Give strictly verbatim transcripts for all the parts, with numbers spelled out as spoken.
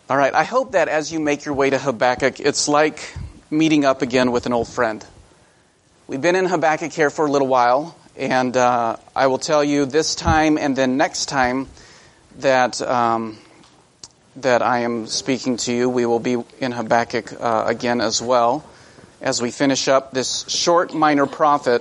All right, I hope that as you make your way to Habakkuk, it's like meeting up again with an old friend. We've been in Habakkuk here for a little while, and uh, I will tell you this time and then next time that um, that I am speaking to you, we will be in Habakkuk uh, again as well as we finish up this short minor prophet.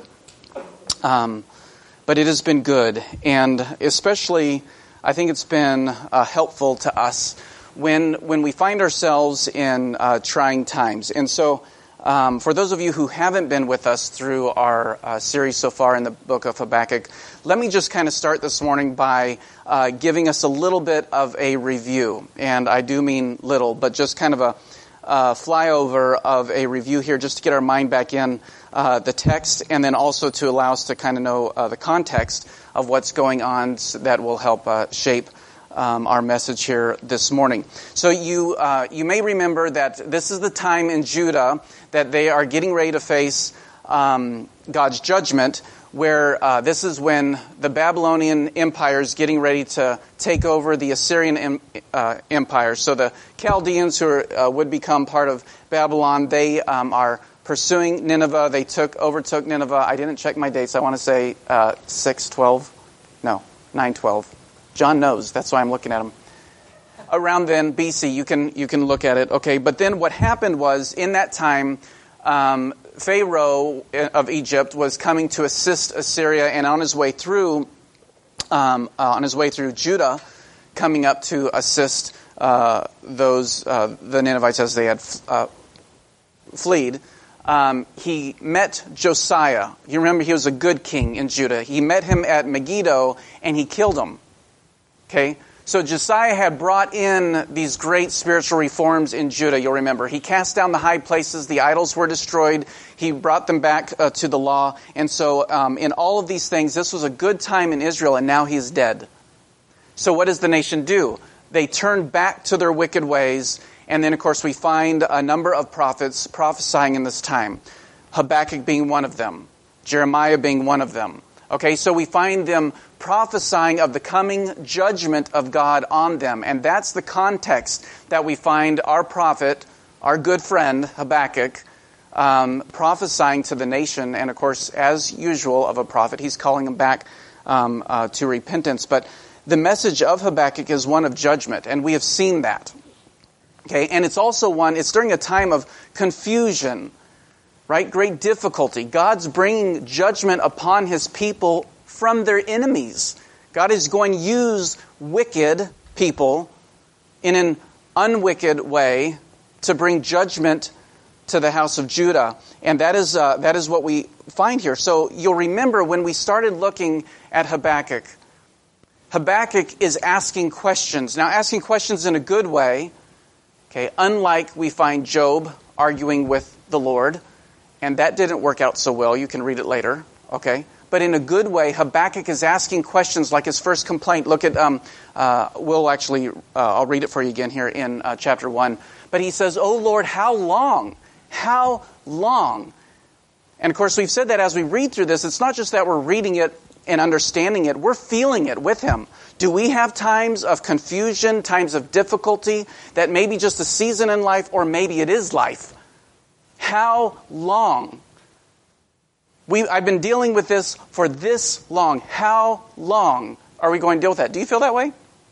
Um, but it has been good, and especially I think it's been uh, helpful to us when when we find ourselves in uh, trying times. And so um, for those of you who haven't been with us through our uh, series so far in the book of Habakkuk, let me just kind of start this morning by uh, giving us a little bit of a review. And I do mean little, but just kind of a uh, flyover of a review here just to get our mind back in uh, the text, and then also to allow us to kind of know uh, the context of what's going on that will help uh, shape Um, our message here this morning. So you uh, you may remember that this is the time in Judah that they are getting ready to face um, God's judgment, where uh, this is when the Babylonian Empire is getting ready to take over the Assyrian em, uh, Empire. So the Chaldeans, who are, uh, would become part of Babylon, they um, are pursuing Nineveh. They took overtook Nineveh. I didn't check my dates. I want to say uh, six twelve, no, nine twelve. John knows. That's why I'm looking at him. Around then, B C, you can you can look at it. Okay, but then what happened was, in that time, um, Pharaoh of Egypt was coming to assist Assyria, and on his way through, um, uh, on his way through Judah, coming up to assist uh, those uh, the Ninevites as they had uh, fled. Um, he met Josiah. You remember he was a good king in Judah. He met him at Megiddo, and he killed him. Okay, so Josiah had brought in these great spiritual reforms in Judah, you'll remember. He cast down the high places, the idols were destroyed, he brought them back uh, to the law. And so um, in all of these things, this was a good time in Israel, and now he's dead. So what does the nation do? They turn back to their wicked ways, and then of course we find a number of prophets prophesying in this time. Habakkuk being one of them, Jeremiah being one of them. Okay, so we find them prophesying of the coming judgment of God on them. And that's the context that we find our prophet, our good friend, Habakkuk, um, prophesying to the nation. And of course, as usual of a prophet, he's calling them back um, uh, to repentance. But the message of Habakkuk is one of judgment, and we have seen that. Okay, and it's also one, it's during a time of confusion, right? Great difficulty. God's bringing judgment upon his people from their enemies. God is going to use wicked people in an unwicked way to bring judgment to the house of Judah. And that is uh, that is what we find here. So you'll remember when we started looking at Habakkuk, Habakkuk is asking questions. Now, asking questions in a good way, okay, unlike we find Job arguing with the Lord. And that didn't work out so well. You can read it later, okay? But in a good way, Habakkuk is asking questions like his first complaint. Look at, um, uh, we'll actually, uh, I'll read it for you again here in uh, chapter one. But he says, "Oh Lord, how long? How long?" And of course, we've said that as we read through this, it's not just that we're reading it and understanding it, we're feeling it with him. Do we have times of confusion, times of difficulty, that may be just a season in life, or maybe it is life? How long? We, I've been dealing with this for this long. How long are we going to deal with that? Do you feel that way?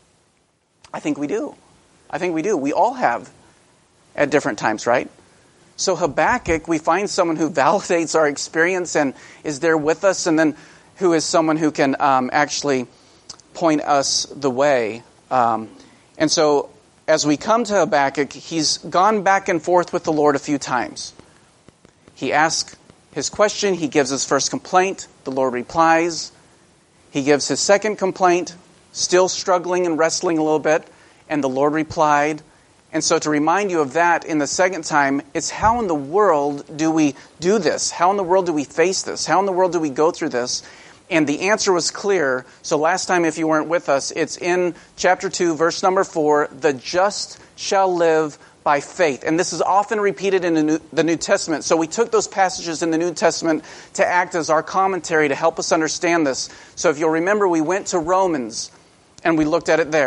I think we do. I think we do. We all have at different times, right? So Habakkuk, we find someone who validates our experience and is there with us, and then who is someone who can um, actually point us the way. Um, and so as we come to Habakkuk, he's gone back and forth with the Lord a few times. He asks his question. He gives his first complaint. The Lord replies. He gives his second complaint, still struggling and wrestling a little bit, and the Lord replied. And so to remind you of that in the second time, it's how in the world do we do this? How in the world do we face this? How in the world do we go through this? And the answer was clear. So last time, if you weren't with us, it's in chapter two, verse number four, "The just shall live by faith." And this is often repeated in the New, the New Testament. So we took those passages in the New Testament to act as our commentary to help us understand this. So if you'll remember, we went to Romans and we looked at it there.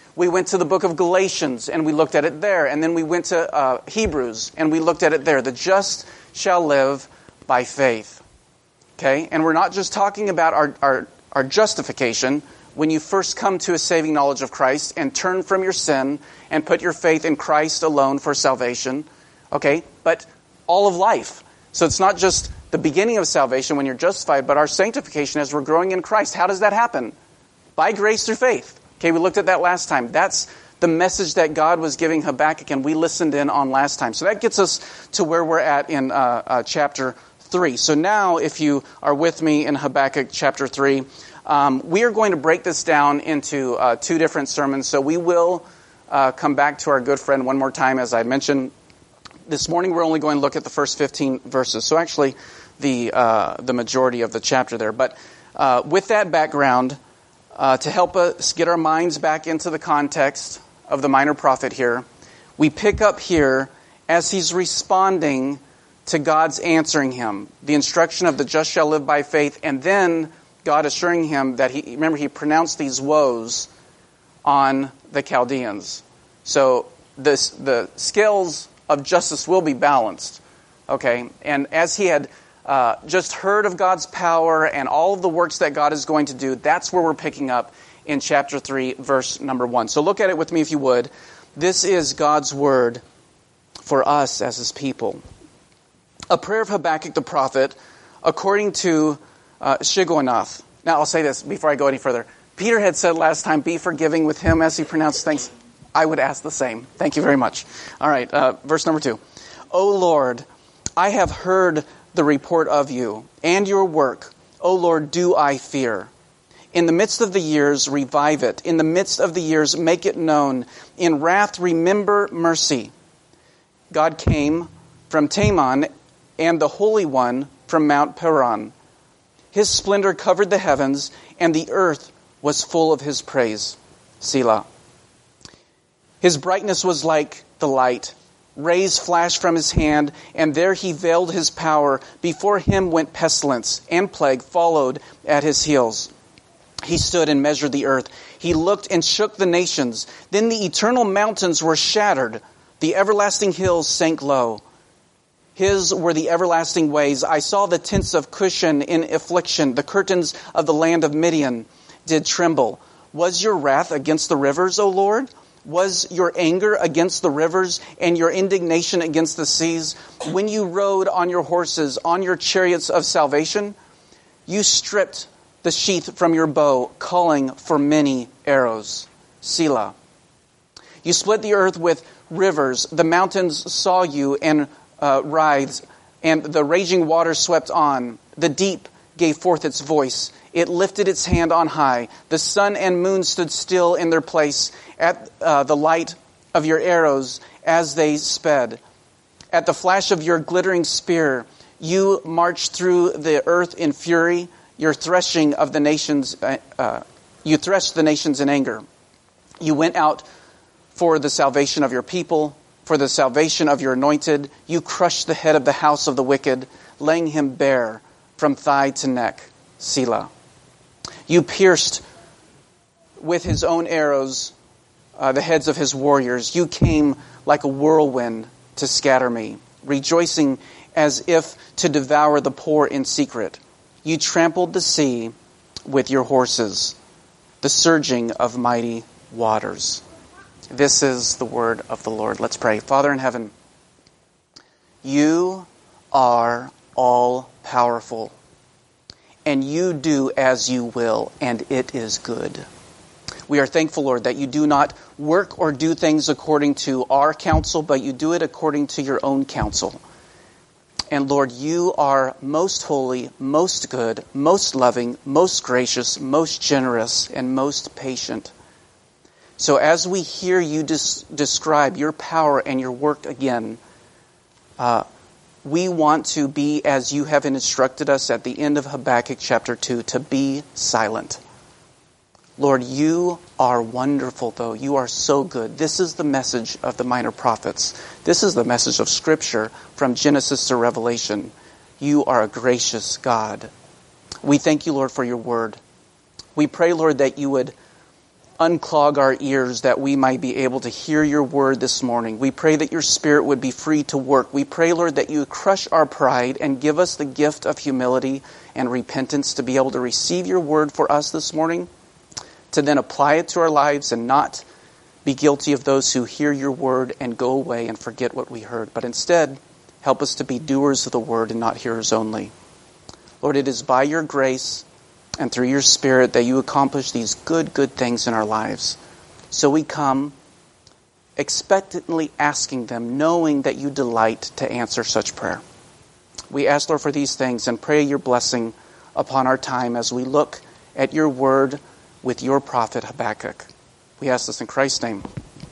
We went to the book of Galatians, and we looked at it there. And then we went to uh, Hebrews, and we looked at it there. The just shall live by faith. Okay? And we're not just talking about our, our, our justification when you first come to a saving knowledge of Christ and turn from your sin and put your faith in Christ alone for salvation. Okay? But all of life. So it's not just the beginning of salvation when you're justified, but our sanctification as we're growing in Christ. How does that happen? By grace through faith. Okay, we looked at that last time. That's the message that God was giving Habakkuk, and we listened in on last time. So that gets us to where we're at in uh, uh, chapter three. So now, if you are with me in Habakkuk chapter three, um, we are going to break this down into uh, two different sermons. So we will uh, come back to our good friend one more time, as I mentioned. This morning we're only going to look at the first fifteen verses. So actually, the uh, the majority of the chapter there. But uh, with that background, Uh, to help us get our minds back into the context of the minor prophet here, we pick up here as he's responding to God's answering him. The instruction of the just shall live by faith, and then God assuring him that he, remember, he pronounced these woes on the Chaldeans. So this, the scales of justice will be balanced. Okay, and as he had Uh, just heard of God's power and all of the works that God is going to do, that's where we're picking up in chapter three, verse number one. So look at it with me if you would. This is God's word for us as his people. A prayer of Habakkuk the prophet, according to uh, Shigionoth. Now I'll say this before I go any further. Peter had said last time, be forgiving with him as he pronounced things. I would ask the same. Thank you very much. All right, uh, verse number two. O Lord, I have heard the report of you and your work. O Lord, do I fear. In the midst of the years, revive it. In the midst of the years, make it known. In wrath, remember mercy. God came from Teman, and the Holy One from Mount Paran. His splendor covered the heavens, and the earth was full of his praise. Selah. His brightness was like the light. Rays flashed from his hand, and there he veiled his power. Before him went pestilence, and plague followed at his heels. He stood and measured the earth. He looked and shook the nations. Then the eternal mountains were shattered. The everlasting hills sank low. His were the everlasting ways. I saw the tents of Cushan in affliction. The curtains of the land of Midian did tremble. Was your wrath against the rivers, O Lord? Was your anger against the rivers and your indignation against the seas? When you rode on your horses, on your chariots of salvation, you stripped the sheath from your bow, calling for many arrows. Selah. You split the earth with rivers. The mountains saw you and uh, writhed, and the raging waters swept on. The deep gave forth its voice. It lifted its hand on high. The sun and moon stood still in their place at uh, the light of your arrows as they sped. At the flash of your glittering spear, you marched through the earth in fury. Your threshing of the nations, uh, uh, you threshed the nations in anger. You went out for the salvation of your people, for the salvation of your anointed. You crushed the head of the house of the wicked, laying him bare from thigh to neck. Selah. You pierced with his own arrows uh, the heads of his warriors. You came like a whirlwind to scatter me, rejoicing as if to devour the poor in secret. You trampled the sea with your horses, the surging of mighty waters. This is the word of the Lord. Let's pray. Father in heaven, you are all powerful. And you do as you will, and it is good. We are thankful, Lord, that you do not work or do things according to our counsel, but you do it according to your own counsel. And Lord, you are most holy, most good, most loving, most gracious, most generous, and most patient. So as we hear you des- describe your power and your work again, uh, we want to be as you have instructed us at the end of Habakkuk chapter two, to be silent. Lord, you are wonderful, though. You are so good. This is the message of the minor prophets. This is the message of Scripture from Genesis to Revelation. You are a gracious God. We thank you, Lord, for your word. We pray, Lord, that you would unclog our ears that we might be able to hear your word this morning. We pray that your Spirit would be free to work. We pray, Lord, that you would crush our pride and give us the gift of humility and repentance to be able to receive your word for us this morning, to then apply it to our lives and not be guilty of those who hear your word and go away and forget what we heard, but instead help us to be doers of the word and not hearers only. Lord, it is by your grace and through your Spirit that you accomplish these good, good things in our lives. So we come expectantly asking them, knowing that you delight to answer such prayer. We ask, Lord, for these things and pray your blessing upon our time as we look at your word with your prophet Habakkuk. We ask this in Christ's name.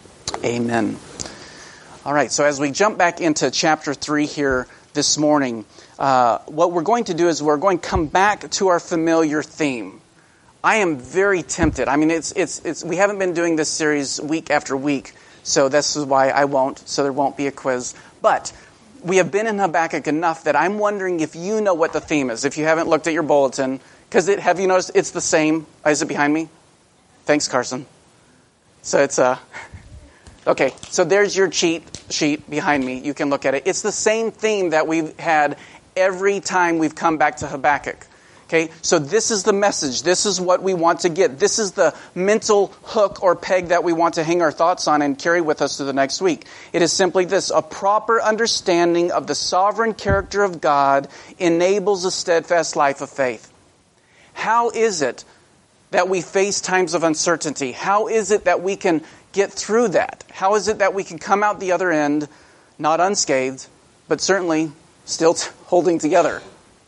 Amen. All right, so as we jump back into chapter three here this morning, uh, what we're going to do is we're going to come back to our familiar theme. I am very tempted. I mean, it's it's it's. We haven't been doing this series week after week, so this is why I won't. So there won't be a quiz. But we have been in Habakkuk enough that I'm wondering if you know what the theme is. If you haven't looked at your bulletin, because it, have you noticed it's the same? Is it behind me? Thanks, Carson. So it's a. Uh, Okay, so there's your cheat sheet behind me. You can look at it. It's the same theme that we've had every time we've come back to Habakkuk. Okay, so this is the message. This is what we want to get. This is the mental hook or peg that we want to hang our thoughts on and carry with us to the next week. It is simply this: a proper understanding of the sovereign character of God enables a steadfast life of faith. How is it that we face times of uncertainty? How is it that we can get through that? How is it that we can come out the other end, not unscathed, but certainly still t- holding together?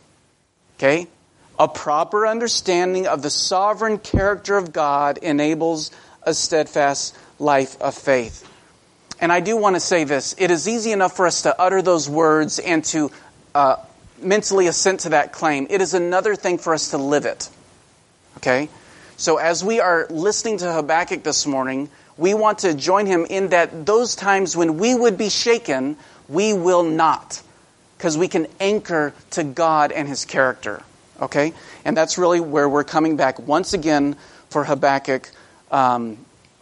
Okay? A proper understanding of the sovereign character of God enables a steadfast life of faith. And I do want to say this. It is easy enough for us to utter those words and to uh, mentally assent to that claim. It is another thing for us to live it. Okay? So as we are listening to Habakkuk this morning, we want to join him in that those times when we would be shaken, we will not. Because we can anchor to God and his character. Okay? And that's really where we're coming back once again for Habakkuk um,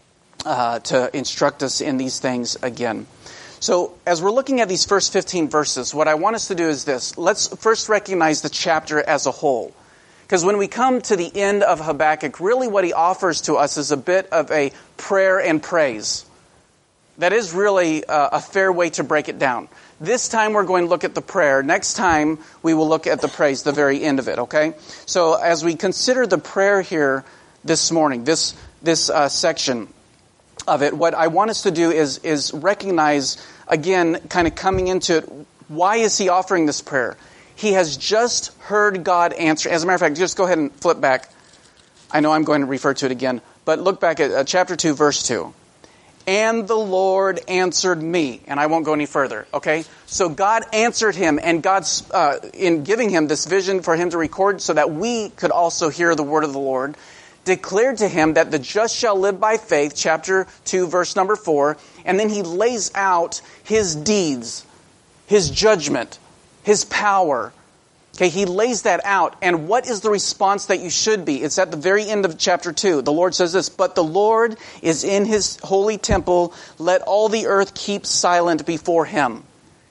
uh, to instruct us in these things again. So as we're looking at these first fifteen verses, what I want us to do is this. Let's first recognize the chapter as a whole. Because when we come to the end of Habakkuk, really what he offers to us is a bit of a prayer and praise. That is really a, a fair way to break it down. This time we're going to look at the prayer. Next time we will look at the praise, the very end of it, okay? So as we consider the prayer here this morning, this this uh, section of it, what I want us to do is, is recognize, again, kind of coming into it, why is he offering this prayer? He has just heard God answer. As a matter of fact, just go ahead and flip back. I know I'm going to refer to it again, but look back at uh, chapter two, verse two. And the Lord answered me. And I won't go any further, okay? So God answered him, and God's uh, in giving him this vision for him to record so that we could also hear the word of the Lord, declared to him that the just shall live by faith, chapter two, verse number four. And then he lays out his deeds, his judgment, his power. Okay, he lays that out. And what is the response that you should be? It's at the very end of chapter two. The Lord says this, but the Lord is in his holy temple. Let all the earth keep silent before him.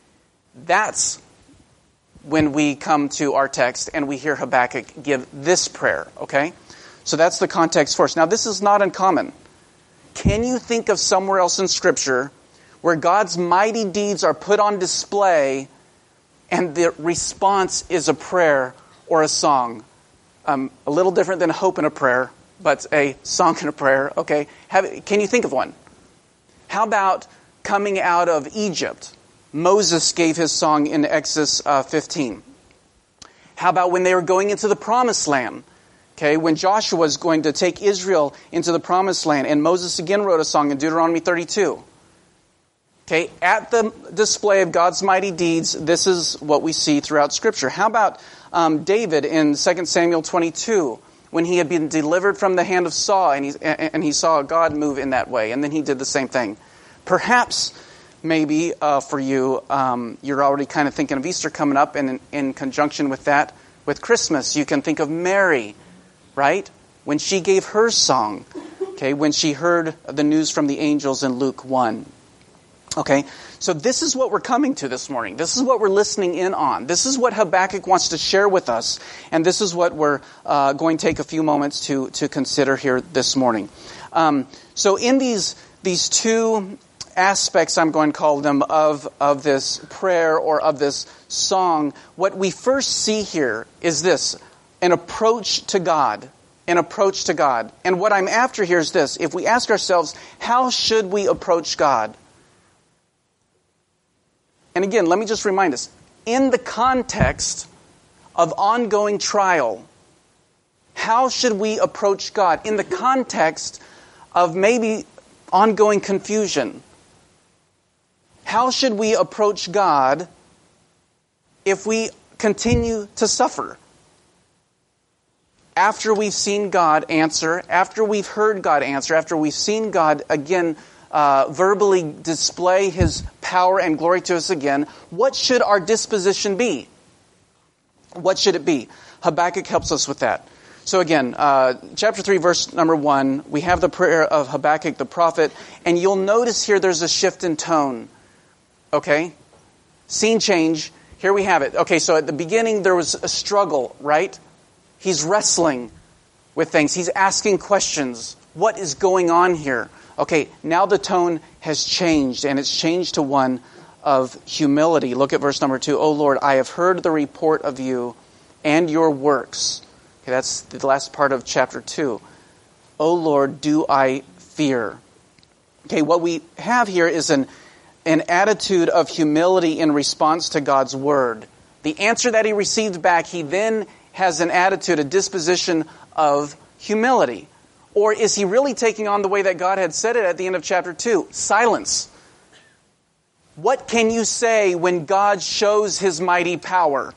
That's when we come to our text and we hear Habakkuk give this prayer. Okay, so that's the context for us. Now, this is not uncommon. Can you think of somewhere else in Scripture where God's mighty deeds are put on display and the response is a prayer or a song? Um, a little different than a hope and a prayer, but a song and a prayer. Okay, Have, can you think of one? How about coming out of Egypt? Moses gave his song in Exodus uh, fifteen. How about when they were going into the Promised Land? Okay, when Joshua was going to take Israel into the Promised Land, and Moses again wrote a song in Deuteronomy thirty-two. Okay, at the display of God's mighty deeds, this is what we see throughout Scripture. How about um, David in Second Samuel twenty-two, when he had been delivered from the hand of Saul, and he, and he saw God move in that way, and then he did the same thing. Perhaps, maybe uh, for you, um, you're already kind of thinking of Easter coming up, and in, in conjunction with that, with Christmas, you can think of Mary, right? When she gave her song. Okay, when she heard the news from the angels in Luke one. Okay, so this is what we're coming to this morning. This is what we're listening in on. This is what Habakkuk wants to share with us. And this is what we're uh, going to take a few moments to, to consider here this morning. Um, so in these these two aspects, I'm going to call them, of, of this prayer or of this song, what we first see here is this, an approach to God. An approach to God. And what I'm after here is this. If we ask ourselves, how should we approach God? And again, let me just remind us, in the context of ongoing trial, how should we approach God? In the context of maybe ongoing confusion, how should we approach God if we continue to suffer? After we've seen God answer, after we've heard God answer, after we've seen God again Uh, verbally display His power and glory to us again, what should our disposition be? What should it be? Habakkuk helps us with that. So again, uh, chapter three, verse number one, we have the prayer of Habakkuk the prophet, and you'll notice here there's a shift in tone. Okay? Scene change. Here we have it. Okay, so at the beginning there was a struggle, right? He's wrestling with things. He's asking questions. What is going on here? Okay, now the tone has changed, and it's changed to one of humility. Look at verse number two. O Lord, I have heard the report of you and your works. Okay, that's the last part of chapter two. O Lord, do I fear? Okay, what we have here is an, an attitude of humility in response to God's word. The answer that he received back, he then has an attitude, a disposition of humility. Or is he really taking on the way that God had said it at the end of chapter two? Silence. What can you say when God shows His mighty power?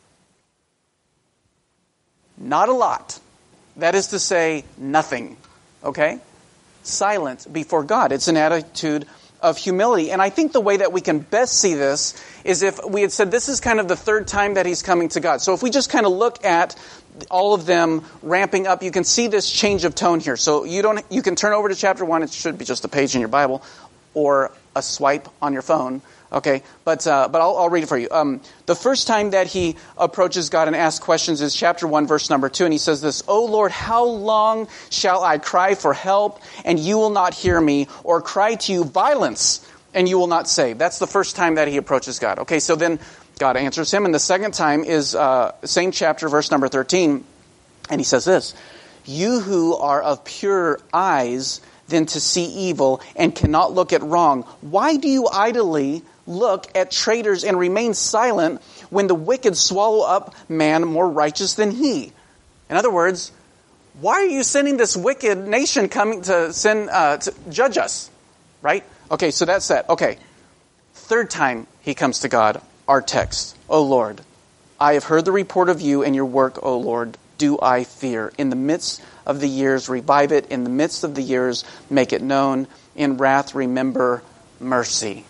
Not a lot. That is to say, nothing. Okay? Silent before God. It's an attitude of humility. And I think the way that we can best see this is if we had said this is kind of the third time that he's coming to God. So if we just kind of look at all of them ramping up, you can see this change of tone here. So you don't, you can turn over to chapter one. It should be just a page in your Bible or a swipe on your phone. Okay, but uh, but I'll, I'll read it for you. Um, the first time that he approaches God and asks questions is chapter one, verse number two, and he says this: "O Lord, how long shall I cry for help, and you will not hear me, or cry to you violence, and you will not save?" That's the first time that he approaches God. Okay, so then God answers him, and the second time is uh, same chapter, verse number thirteen, and he says this: "You who are of pure eyes, then to see evil, and cannot look at wrong, why do you idly look at traitors and remain silent when the wicked swallow up man more righteous than he?" In other words, why are you sending this wicked nation coming to send uh, to judge us? Right? Okay, so that's that. Okay. Third time he comes to God, our text. "O Lord, I have heard the report of you and your work, O Lord, do I fear. In the midst of the years, revive it. In the midst of the years, make it known. In wrath, remember mercy."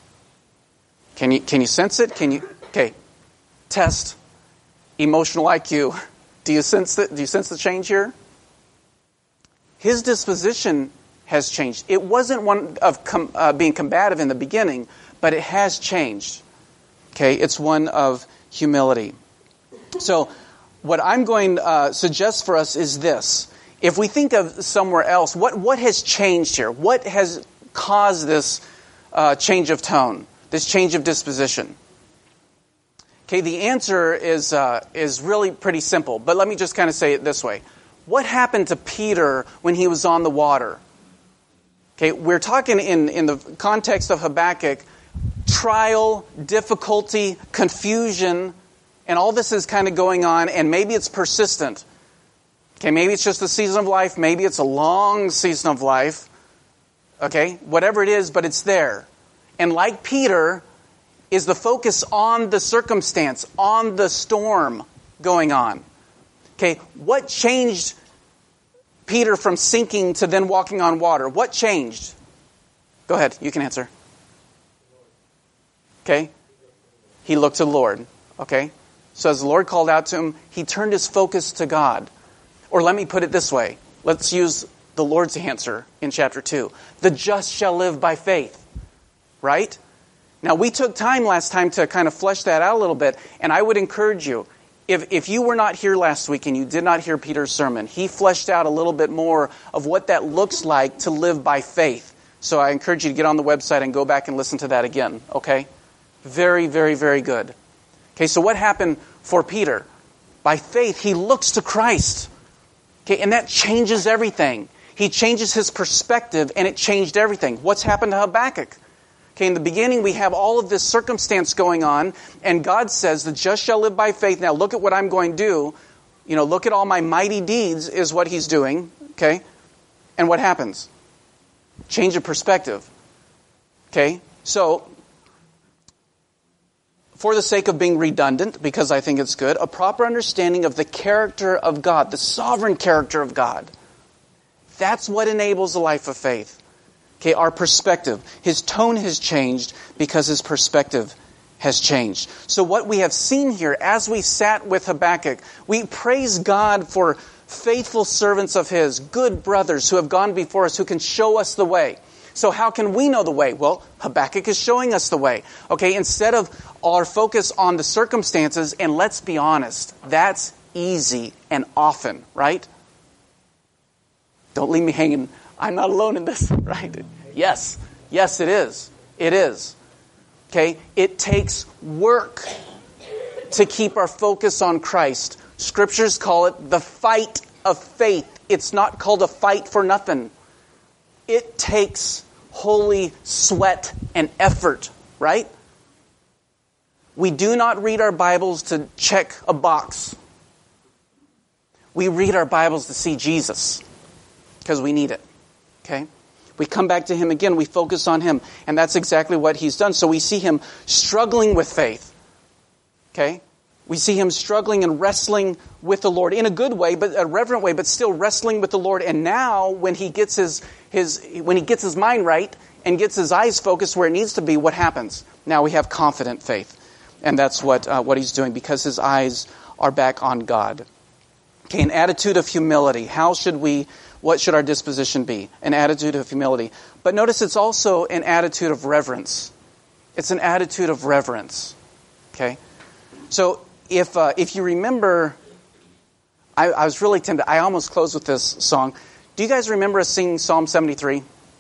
Can you can you sense it? Can you? Okay. Test. Emotional I Q. Do you sense it? Do you sense the change here? His disposition has changed. It wasn't one of com, uh, being combative in the beginning, but it has changed. Okay, it's one of humility. So, what I'm going to uh, suggest for us is this: if we think of somewhere else, what what has changed here? What has caused this uh, change of tone? This change of disposition? Okay, the answer is uh, is really pretty simple, but let me just kind of say it this way. What happened to Peter when he was on the water? Okay, we're talking in, in the context of Habakkuk, trial, difficulty, confusion, and all this is kind of going on, and maybe it's persistent. Okay, maybe it's just a season of life, maybe it's a long season of life. Okay, whatever it is, but it's there. And like Peter, is the focus on the circumstance, on the storm going on. Okay, what changed Peter from sinking to then walking on water? What changed? Go ahead, you can answer. Okay, he looked to the Lord. Okay, so as the Lord called out to him, he turned his focus to God. Or let me put it this way. Let's use the Lord's answer in chapter two. The just shall live by faith. Right? Now, we took time last time to kind of flesh that out a little bit, and I would encourage you, if, if you were not here last week and you did not hear Peter's sermon, he fleshed out a little bit more of what that looks like to live by faith. So I encourage you to get on the website and go back and listen to that again, okay? Very, very, very good. Okay, so what happened for Peter? By faith, he looks to Christ. Okay, and that changes everything. He changes his perspective, and it changed everything. What's happened to Habakkuk? Okay, in the beginning, we have all of this circumstance going on, and God says, the just shall live by faith. Now, look at what I'm going to do. You know, look at all my mighty deeds is what he's doing. Okay? And what happens? Change of perspective. Okay? So, for the sake of being redundant, because I think it's good, a proper understanding of the character of God, the sovereign character of God. That's what enables the life of faith. Okay, our perspective. His tone has changed because his perspective has changed. So what we have seen here as we sat with Habakkuk, we praise God for faithful servants of His, good brothers who have gone before us, who can show us the way. So how can we know the way? Well, Habakkuk is showing us the way. Okay, instead of our focus on the circumstances, and let's be honest, that's easy and often, right? Don't leave me hanging. I'm not alone in this, right? Yes. Yes, it is. It is. Okay? It takes work to keep our focus on Christ. Scriptures call it the fight of faith. It's not called a fight for nothing. It takes holy sweat and effort, right? We do not read our Bibles to check a box. We read our Bibles to see Jesus because we need it. Okay? We come back to Him again. We focus on Him. And that's exactly what He's done. So we see Him struggling with faith. Okay? We see Him struggling and wrestling with the Lord in a good way, but a reverent way, but still wrestling with the Lord. And now when he gets his, his, when he gets his mind right and gets his eyes focused where it needs to be, what happens? Now we have confident faith. And that's what, uh, what he's doing because his eyes are back on God. Okay, an attitude of humility. How should we... What should our disposition be? An attitude of humility. But notice it's also an attitude of reverence. It's an attitude of reverence. Okay? So if uh, if you remember, I, I was really tempted. I almost closed with this song. Do you guys remember us singing Psalm seventy-three?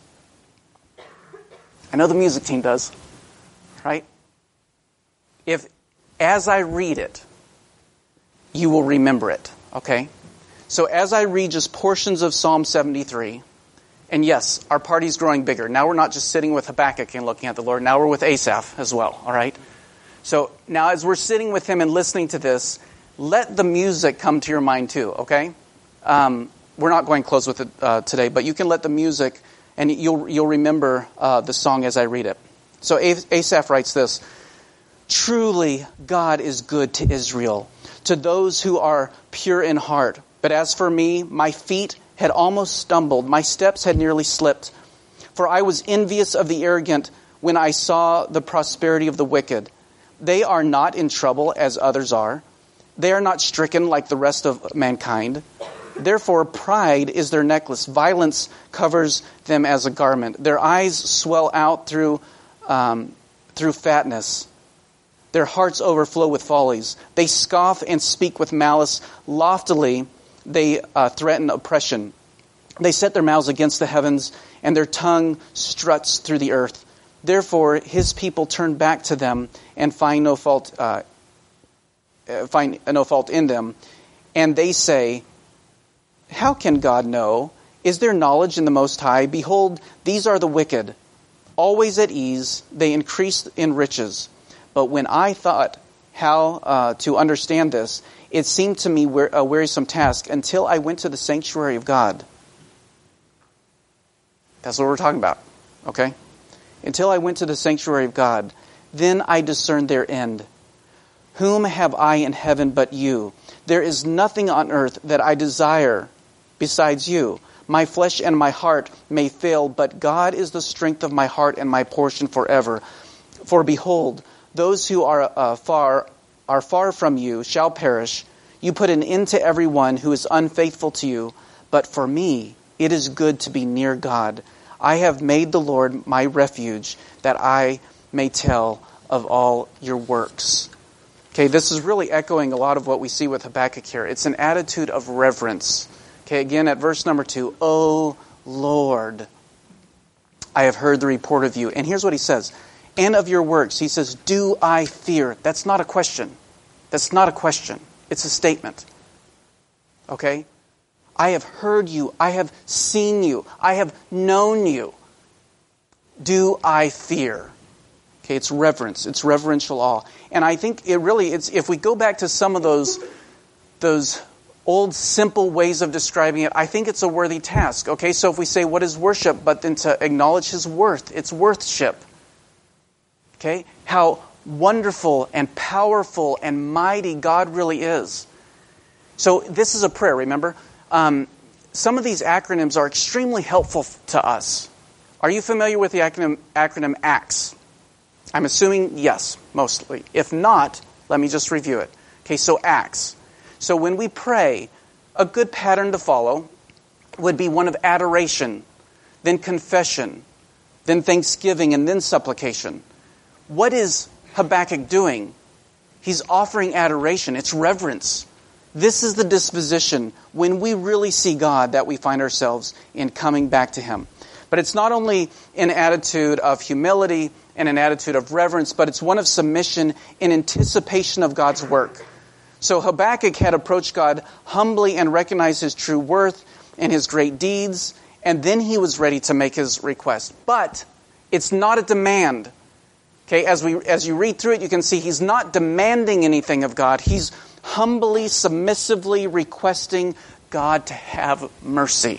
I know the music team does. Right? If, as I read it, you will remember it. Okay? So as I read just portions of Psalm seventy-three, and yes, our party's growing bigger. Now we're not just sitting with Habakkuk and looking at the Lord. Now we're with Asaph as well, all right? So now as we're sitting with him and listening to this, let the music come to your mind too, okay? Um, we're not going to close with it uh, today, but you can let the music, and you'll, you'll remember uh, the song as I read it. So Asaph writes this, "Truly God is good to Israel, to those who are pure in heart. But as for me, my feet had almost stumbled, my steps had nearly slipped. For I was envious of the arrogant when I saw the prosperity of the wicked. They are not in trouble as others are. They are not stricken like the rest of mankind. Therefore pride is their necklace. Violence covers them as a garment. Their eyes swell out through, um, through fatness. Their hearts overflow with follies. They scoff and speak with malice. Loftily they uh, threaten oppression. They set their mouths against the heavens, and their tongue struts through the earth. Therefore his people turn back to them and find no fault, uh, find no fault in them. And they say, how can God know? Is there knowledge in the Most High? Behold, these are the wicked. Always at ease, they increase in riches. But when I thought how uh, to understand this, it seemed to me a wearisome task until I went to the sanctuary of God." That's what we're talking about, okay? "Until I went to the sanctuary of God, then I discerned their end. Whom have I in heaven but you? There is nothing on earth that I desire besides you. My flesh and my heart may fail, but God is the strength of my heart and my portion forever. For behold, those who are uh, far are far from you shall perish. You put an end to everyone who is unfaithful to you. But for me, It is good to be near God. I have made the Lord my refuge, that I may tell of all your works. Okay, this is really echoing a lot of what we see with Habakkuk here. It's an attitude of reverence. Okay, again at verse number two, O Lord, I have heard the report of you. And here's what he says, and of your works. He says, do I fear? That's not a question. That's not a question. It's a statement. Okay? I have heard you. I have seen you. I have known you. Do I fear? Okay, it's reverence. It's reverential awe. And I think it really, it's if we go back to some of those, those old simple ways of describing it, I think it's a worthy task. Okay, so if we say, what is worship? But then to acknowledge His worth. It's worthship. Okay, how wonderful and powerful and mighty God really is. So this is a prayer, remember? Um, some of these acronyms are extremely helpful to us. Are you familiar with the acronym, acronym ACTS? I'm assuming yes, mostly. If not, let me just review it. Okay, so ACTS. So when we pray, a good pattern to follow would be one of adoration, then confession, then thanksgiving, and then supplication. What is Habakkuk doing? He's offering adoration. It's reverence. This is the disposition when we really see God that we find ourselves in coming back to Him. But it's not only an attitude of humility and an attitude of reverence, but it's one of submission in anticipation of God's work. So Habakkuk had approached God humbly and recognized His true worth and His great deeds, and then he was ready to make his request. But it's not a demand. Okay, as we as you read through it, you can see he's not demanding anything of God. He's humbly, submissively requesting God to have mercy.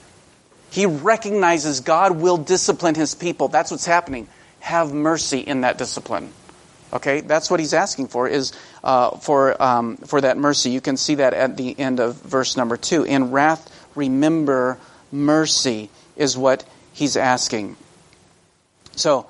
He recognizes God will discipline His people. That's what's happening. Have mercy in that discipline. Okay, that's what he's asking for, is uh, for um, for that mercy. You can see that at the end of verse number two. In wrath, remember mercy is what he's asking. So,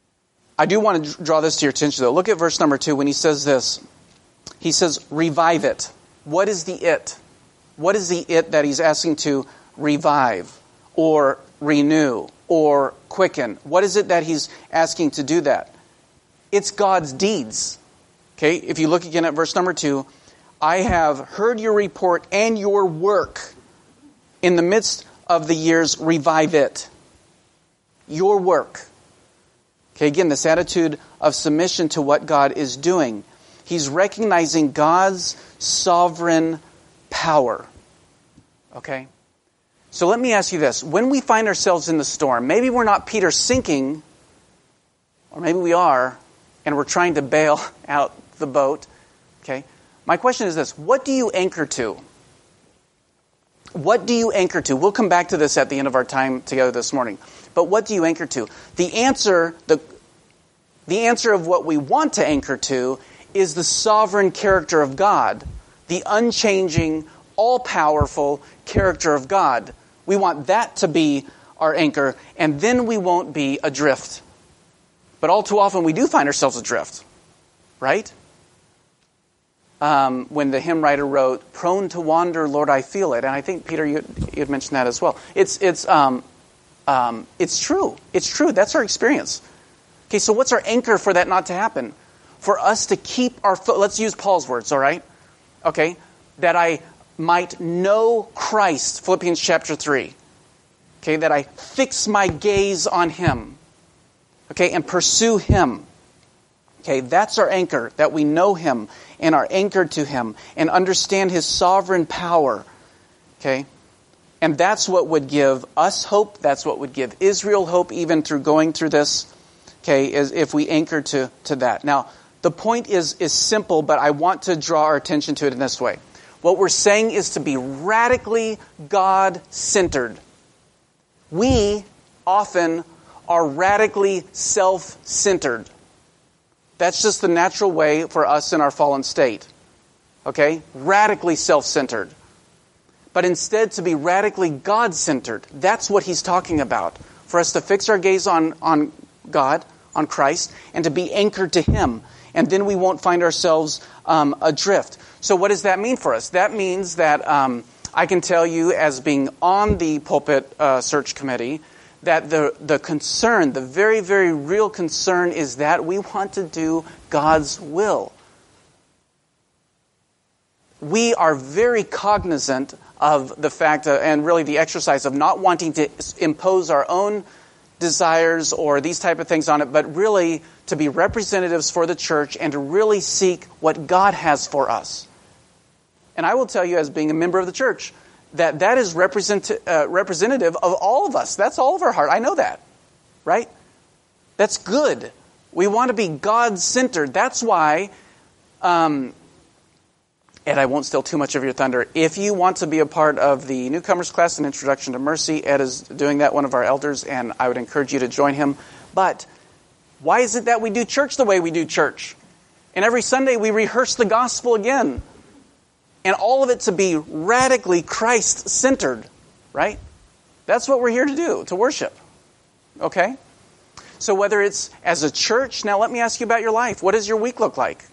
I do want to draw this to your attention, though. Look at verse number two when he says this. He says, revive it. What is the it? What is the it that he's asking to revive or renew or quicken? What is it that he's asking to do that? It's God's deeds. Okay, if you look again at verse number two, I have heard your report and your work. In the midst of the years, revive it. Your work. Okay, again, this attitude of submission to what God is doing. He's recognizing God's sovereign power. Okay? So let me ask you this. When we find ourselves in the storm, maybe we're not Peter sinking, or maybe we are, and we're trying to bail out the boat. Okay? My question is this. What do you anchor to? What do you anchor to? We'll come back to this at the end of our time together this morning. But what do you anchor to? The answer, the, the answer of what we want to anchor to is the sovereign character of God, the unchanging, all-powerful character of God. We want that to be our anchor, and then we won't be adrift. But all too often we do find ourselves adrift, right? Um, when the hymn writer wrote, "Prone to wander, Lord, I feel it," and I think Peter, you, you had mentioned that as well. It's it's um, um, it's true. It's true. That's our experience. Okay, so what's our anchor for that not to happen? For us to keep our foot. Let's use Paul's words. All right. Okay, that I might know Christ. Philippians chapter three. Okay, that I fix my gaze on Him. Okay, and pursue Him. Okay, that's our anchor, that we know Him and are anchored to Him and understand His sovereign power. Okay, and that's what would give us hope. That's what would give Israel hope, even through going through this. Okay, is if we anchor to, to that. Now, the point is, is simple, but I want to draw our attention to it in this way. What we're saying is to be radically God-centered. We often are radically self-centered. That's just the natural way for us in our fallen state. Okay? Radically self-centered. But instead to be radically God-centered. That's what he's talking about. For us to fix our gaze on, on God, on Christ, and to be anchored to Him. And then we won't find ourselves um, adrift. So what does that mean for us? That means that um, I can tell you, as being on the pulpit uh, search committee, that the, the concern, the very, very real concern is that we want to do God's will. We are very cognizant of the fact, uh, and really the exercise of not wanting to impose our own desires or these type of things on it, but really to be representatives for the church and to really seek what God has for us. And I will tell you, as being a member of the church, that that is represent, uh, representative of all of us. That's all of our heart. I know that, right? That's good. We want to be God-centered. That's why, um, Ed, I won't steal too much of your thunder. If you want to be a part of the newcomers class, an introduction to mercy, Ed is doing that, one of our elders, and I would encourage you to join him. But why is it that we do church the way we do church? And every Sunday we rehearse the gospel again. And all of it to be radically Christ-centered, right? That's what we're here to do, to worship. Okay? So whether it's as a church, now let me ask you about your life. What does your week look like?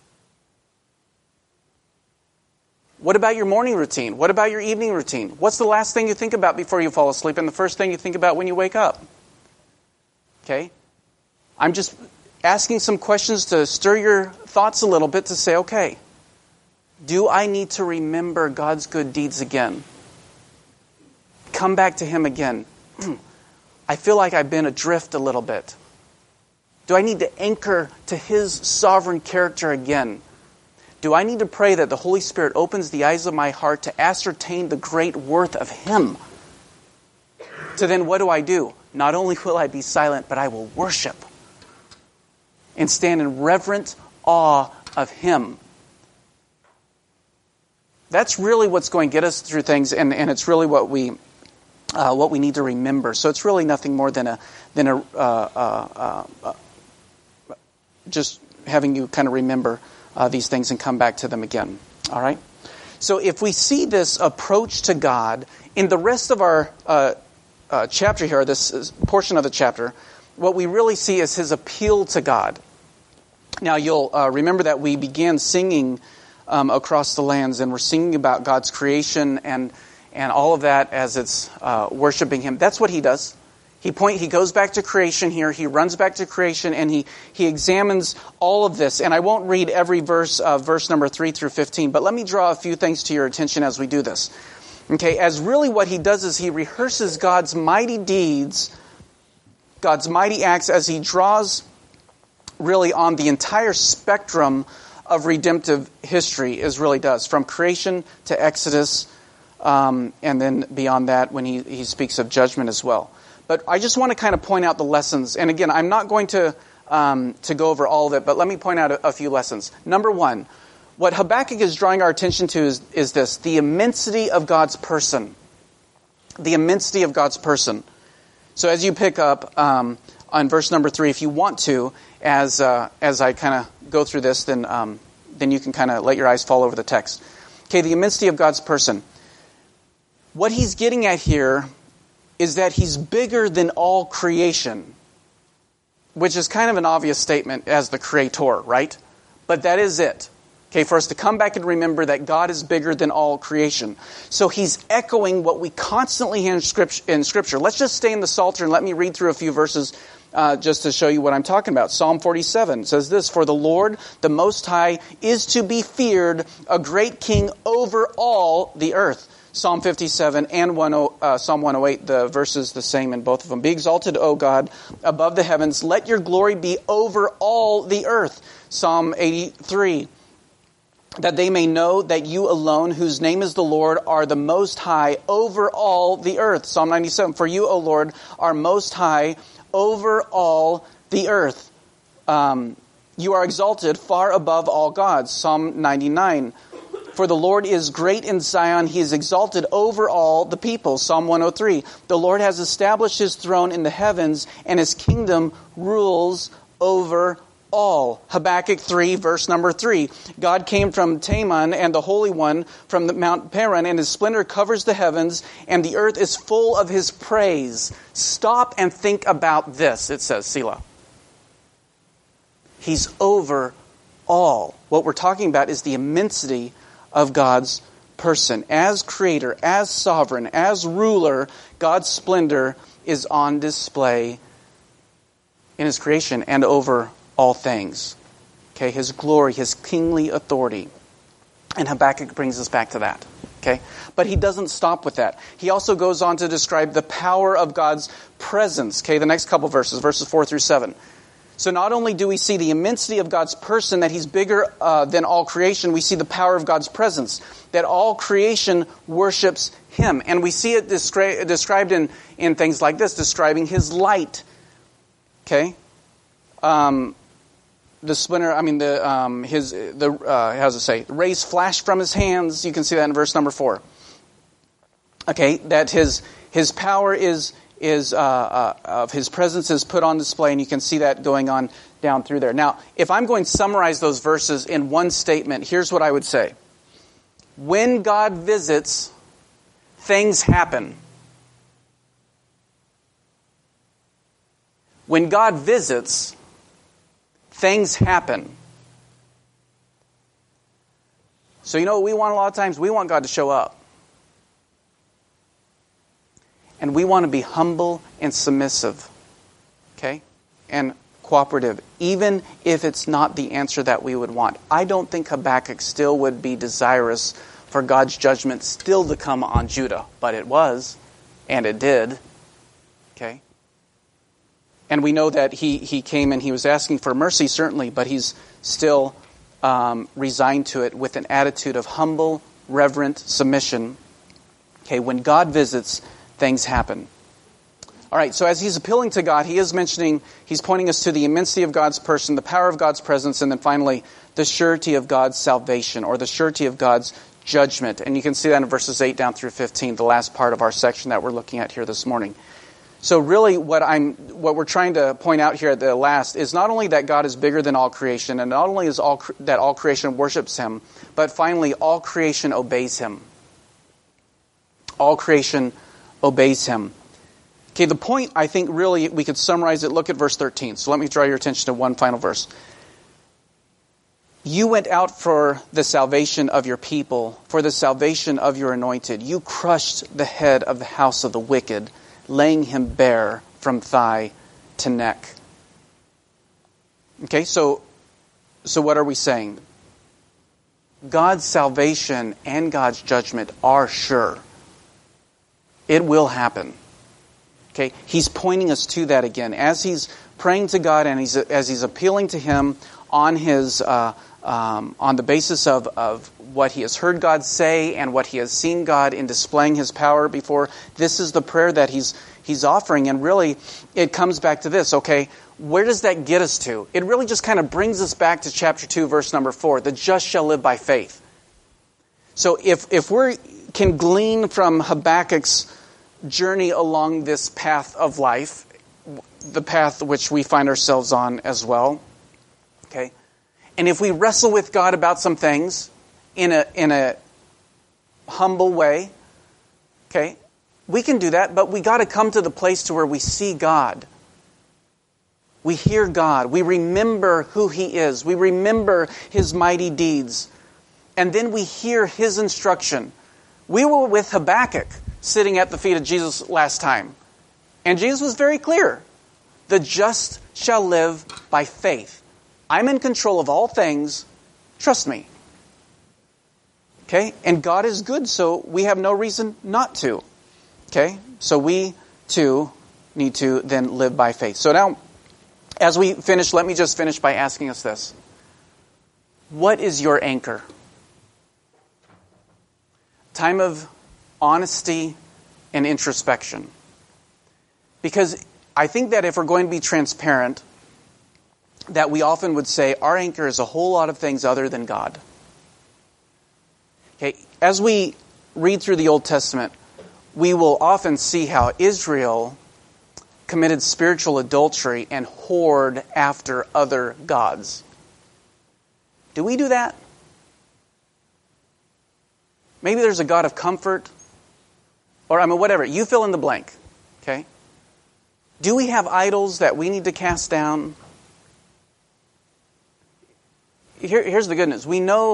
What about your morning routine? What about your evening routine? What's the last thing you think about before you fall asleep and the first thing you think about when you wake up? Okay? I'm just asking some questions to stir your thoughts a little bit to say, okay, do I need to remember God's good deeds again? Come back to Him again. I feel like I've been adrift a little bit. Do I need to anchor to His sovereign character again? Do I need to pray that the Holy Spirit opens the eyes of my heart to ascertain the great worth of Him? So then what do I do? Not only will I be silent, but I will worship and stand in reverent awe of Him. That's really what's going to get us through things, and, and it's really what we uh, what we need to remember. So it's really nothing more than a than a uh, uh, uh, just having you kind of remember Uh, these things and come back to them again. All right? So if we see this approach to God in the rest of our uh, uh, chapter here, this portion of the chapter, what we really see is His appeal to God. Now you'll uh, remember that we began singing um, across the lands, and we're singing about God's creation and and all of that as it's uh, worshiping Him. That's what He does. He point. He goes back to creation here. He runs back to creation, and he he examines all of this. And I won't read every verse, uh, verse number three through fifteen, but let me draw a few things to your attention as we do this. Okay, as really what he does is he rehearses God's mighty deeds, God's mighty acts, as he draws really on the entire spectrum of redemptive history, as really does, from creation to Exodus, um, and then beyond that when he, he speaks of judgment as well. But I just want to kind of point out the lessons. And again, I'm not going to um, to go over all of it, but let me point out a, a few lessons. Number one, what Habakkuk is drawing our attention to is, is this, the immensity of God's person. The immensity of God's person. So as you pick up um, on verse number three, if you want to, as uh, as I kind of go through this, then, um, then you can kind of let your eyes fall over the text. Okay, the immensity of God's person. What he's getting at here is that He's bigger than all creation, which is kind of an obvious statement as the creator, right? But that is it. Okay, for us to come back and remember that God is bigger than all creation. So He's echoing what we constantly hear in Scripture. In scripture. Let's just stay in the Psalter and let me read through a few verses uh, just to show you what I'm talking about. Psalm forty-seven says this, "For the Lord, the Most High, is to be feared, a great King over all the earth." Psalm fifty-seven and one, uh, Psalm one oh eight, the verses the same in both of them. "Be exalted, O God, above the heavens. Let your glory be over all the earth." Psalm eighty-three, "That they may know that you alone, whose name is the Lord, are the Most High over all the earth." Psalm ninety-seven, "For you, O Lord, are Most High over all the earth. Um, you are exalted far above all gods." Psalm ninety-nine, "For the Lord is great in Zion, He is exalted over all the people." Psalm one oh three, "The Lord has established His throne in the heavens, and His kingdom rules over all." Habakkuk three, verse number three, "God came from Teman, and the Holy One from the Mount Paran, and His splendor covers the heavens, and the earth is full of His praise." Stop and think about this, it says, Selah. He's over all. What we're talking about is the immensity of God's person, as creator, as sovereign, as ruler, God's splendor is on display in His creation and over all things. Okay, His glory, His kingly authority. And Habakkuk brings us back to that. Okay, but he doesn't stop with that. He also goes on to describe the power of God's presence. Okay, the next couple verses, verses four through seven. So not only do we see the immensity of God's person, that He's bigger uh, than all creation, we see the power of God's presence, that all creation worships Him. And we see it descri- described in, in things like this, describing His light. Okay? Um, the splinter, I mean, the um, his the uh, how does it say? Rays flash from His hands. You can see that in verse number four. Okay, that His His power is is uh, uh, of His presence is put on display, and you can see that going on down through there. Now, if I'm going to summarize those verses in one statement, here's what I would say: when God visits, things happen. When God visits, things happen. So you know what we want a lot of times? We want God to show up. And we want to be humble and submissive. Okay? And cooperative. Even if it's not the answer that we would want. I don't think Habakkuk still would be desirous for God's judgment still to come on Judah. But it was. And it did. Okay? And we know that he, he came and he was asking for mercy, certainly, but he's still um, resigned to it with an attitude of humble, reverent submission. Okay, when God visits, things happen. All right, so as he's appealing to God, he is mentioning, he's pointing us to the immensity of God's person, the power of God's presence, and then finally, the surety of God's salvation, or the surety of God's judgment. And you can see that in verses eight down through fifteen, the last part of our section that we're looking at here this morning. So really what I'm, what we're trying to point out here at the last is not only that God is bigger than all creation, and not only is all that all creation worships Him, but finally all creation obeys Him. All creation obeys Him. Okay, the point, I think really we could summarize it. Look at verse thirteen. So let me draw your attention to one final verse. You went out for the salvation of your people, for the salvation of your anointed. You crushed the head of the house of the wicked, laying him bare from thigh to neck. Okay, so so what are we saying? God's salvation and God's judgment are sure. It will happen. Okay, He's pointing us to that again. As He's praying to God and he's as He's appealing to Him on His uh, um, on the basis of, of what He has heard God say and what He has seen God in displaying His power before, this is the prayer that He's He's offering. And really, it comes back to this, okay, where does that get us to? It really just kind of brings us back to chapter two, verse number four, the just shall live by faith. So if, if we can glean from Habakkuk's journey along this path of life, the path which we find ourselves on as well, okay, and if we wrestle with God about some things in a in a humble way, okay, we can do that, but we got to come to the place to where we see God. We hear God. We remember who He is. We remember His mighty deeds. And then we hear His instruction. We were with Habakkuk sitting at the feet of Jesus last time. And Jesus was very clear. The just shall live by faith. I'm in control of all things. Trust me. Okay? And God is good, so we have no reason not to. Okay? So we, too, need to then live by faith. So now, as we finish, let me just finish by asking us this. What is your anchor? Time of honesty and introspection. Because I think that if we're going to be transparent, that we often would say our anchor is a whole lot of things other than God. Okay, as we read through the Old Testament, we will often see how Israel committed spiritual adultery and whored after other gods. Do we do that? Maybe there's a God of comfort, or I mean, whatever. You fill in the blank. Okay? Do we have idols that we need to cast down? Here, here's the good news. We know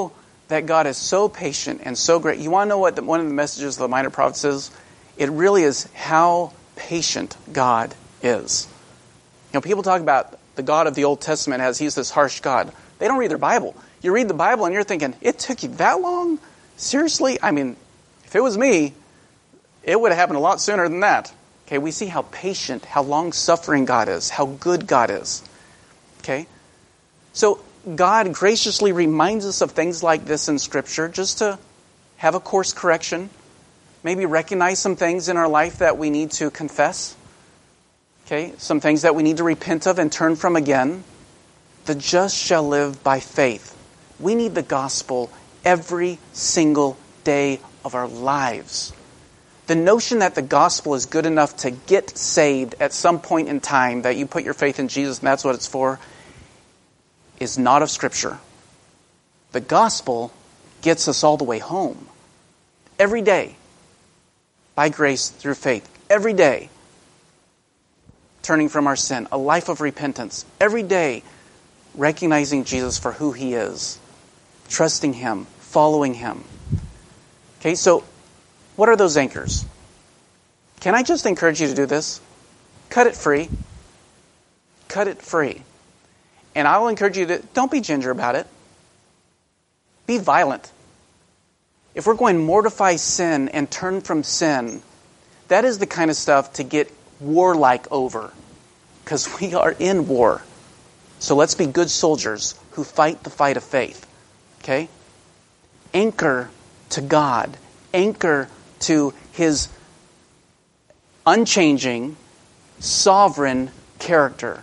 that God is so patient and so great. You want to know what the, one of the messages of the Minor Prophets is? It really is how patient God is. You know, people talk about the God of the Old Testament as he's this harsh God. They don't read their Bible. You read the Bible and you're thinking, it took you that long? Seriously? I mean, if it was me, it would have happened a lot sooner than that. Okay, we see how patient, how long-suffering God is, how good God is. Okay? So God graciously reminds us of things like this in Scripture just to have a course correction, maybe recognize some things in our life that we need to confess, okay, some things that we need to repent of and turn from again. The just shall live by faith. We need the gospel every single day of our lives. The notion that the gospel is good enough to get saved at some point in time, that you put your faith in Jesus and that's what it's for, is not of Scripture. The gospel gets us all the way home. Every day. By grace through faith. Every day. Turning from our sin. A life of repentance. Every day. Recognizing Jesus for who He is. Trusting Him. Following Him. Okay, so what are those anchors? Can I just encourage you to do this? Cut it free. Cut it free. And I will encourage you to, don't be ginger about it. Be violent. If we're going to mortify sin and turn from sin, that is the kind of stuff to get warlike over. Because we are in war. So let's be good soldiers who fight the fight of faith. Okay? Anchor to God. Anchor to His unchanging, sovereign character.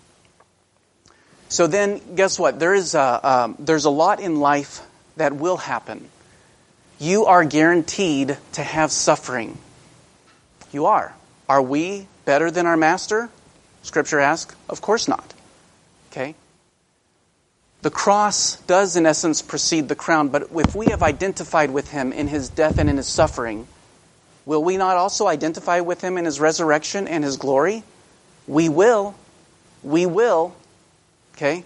So then, guess what? There is a, um, there's a lot in life that will happen. You are guaranteed to have suffering. You are. Are we better than our Master? Scripture asks, of course not. Okay? The cross does, in essence, precede the crown, but if we have identified with Him in His death and in His suffering, will we not also identify with Him in His resurrection and His glory? We will. We will. Okay?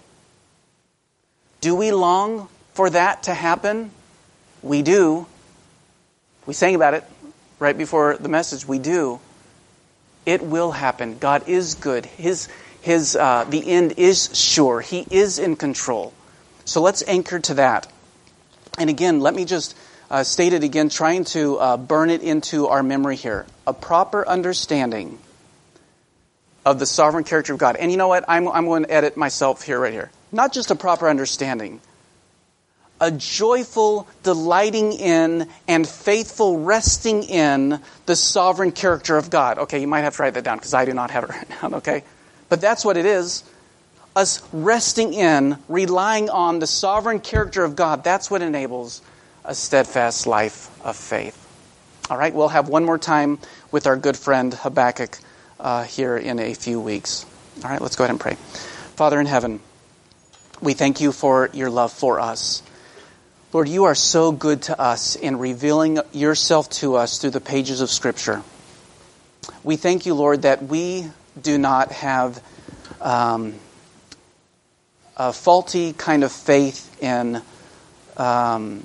Do we long for that to happen? We do. We sang about it right before the message. We do. It will happen. God is good. His, his, uh, the end is sure. He is in control. So let's anchor to that. And again, let me just uh, state it again, trying to uh, burn it into our memory here. A proper understanding of the sovereign character of God. And you know what? I'm, I'm going to edit myself here, right here. Not just a proper understanding. A joyful delighting in and faithful resting in the sovereign character of God. Okay, you might have to write that down because I do not have it right now, okay? But that's what it is. Us resting in, relying on the sovereign character of God. That's what enables a steadfast life of faith. All right, we'll have one more time with our good friend Habakkuk Uh, here in a few weeks. All right, let's go ahead and pray. Father in heaven, we thank you for your love for us. Lord, you are so good to us in revealing yourself to us through the pages of Scripture. We thank you, Lord, that we do not have um, a faulty kind of faith in um,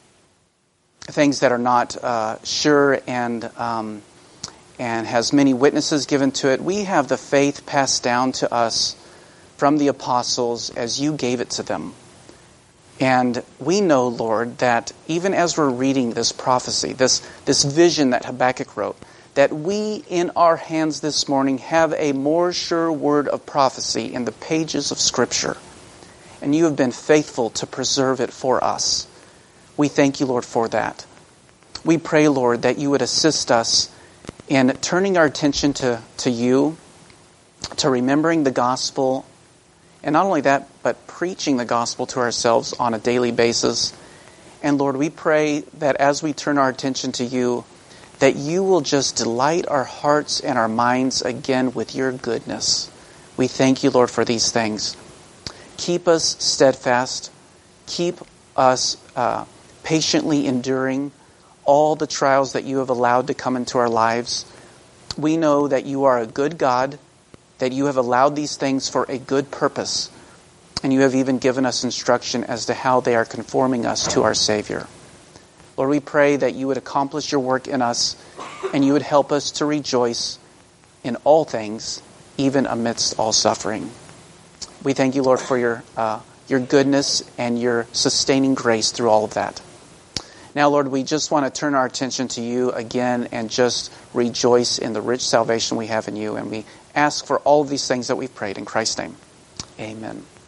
things that are not uh, sure and um and has many witnesses given to it. We have the faith passed down to us from the apostles as you gave it to them. And we know, Lord, that even as we're reading this prophecy, this, this vision that Habakkuk wrote, that we in our hands this morning have a more sure word of prophecy in the pages of Scripture. And you have been faithful to preserve it for us. We thank you, Lord, for that. We pray, Lord, that you would assist us in turning our attention to, to you, to remembering the gospel, and not only that, but preaching the gospel to ourselves on a daily basis. And Lord, we pray that as we turn our attention to you, that you will just delight our hearts and our minds again with your goodness. We thank you, Lord, for these things. Keep us steadfast. Keep us uh, patiently enduring all the trials that you have allowed to come into our lives. We know that you are a good God, that you have allowed these things for a good purpose. And you have even given us instruction as to how they are conforming us to our Savior. Lord, we pray that you would accomplish your work in us and you would help us to rejoice in all things, even amidst all suffering. We thank you, Lord, for your uh, your goodness and your sustaining grace through all of that. Now, Lord, we just want to turn our attention to you again and just rejoice in the rich salvation we have in you. And we ask for all of these things that we've prayed in Christ's name. Amen.